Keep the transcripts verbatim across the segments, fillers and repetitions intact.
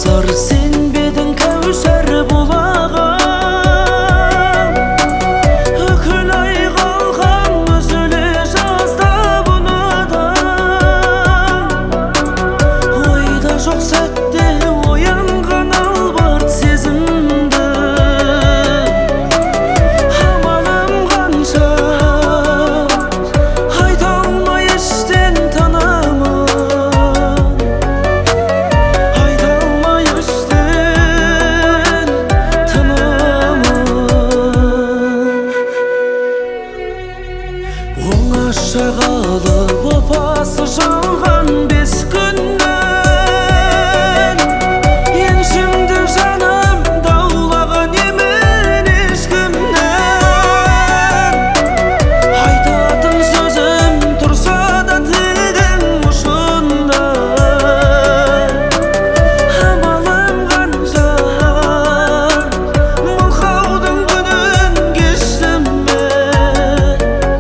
каусар, сен бедің кәусар бұлағым. Үкіл ай қалған үзіле жазда бұнадан. Ойда жоқ сәтте оянған албырт сезімді. Амалым қанша айта алмай іштен танамын. Оңаша қалып опасы жалған бес күннен, еншімді жаным даулаған емен ешкімнен. Айтатын сөзім тұрса да тілдің ұшында. Амалым қанша мылқаудың күнін кештім мен.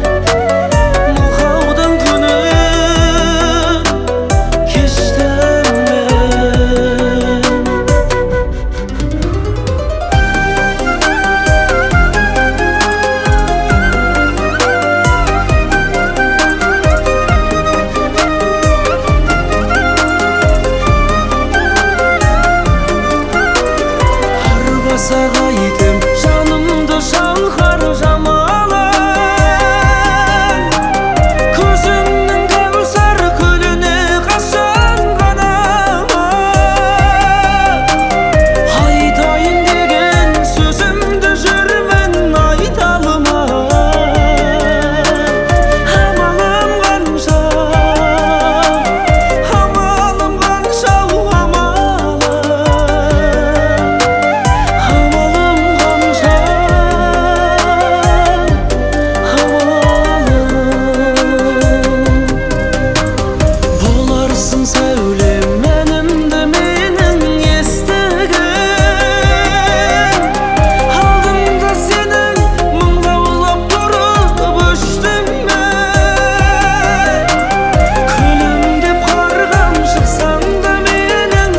Сағайтым жанымды шалқар жамалын. Көзімнің кәусар күліне қашан ғанамын. Айтайын деген сөзімді жүрмін айта алмай. Амалым қанша, амалым қанша, амалым. Сәулем мәнімді менің естіген. Алдымда сенің мұңдаулап тұрып өштім мен. Күлімдеп қарғам шықсаң да менің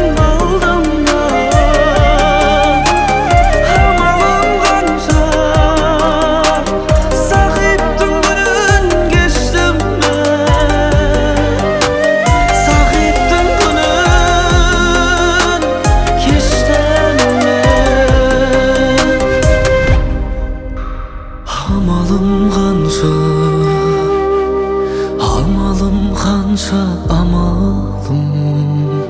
алдымнан. Амалым қанша сағиттің күнін кештім мен. Амалым қанша, амалым қанша, амалым.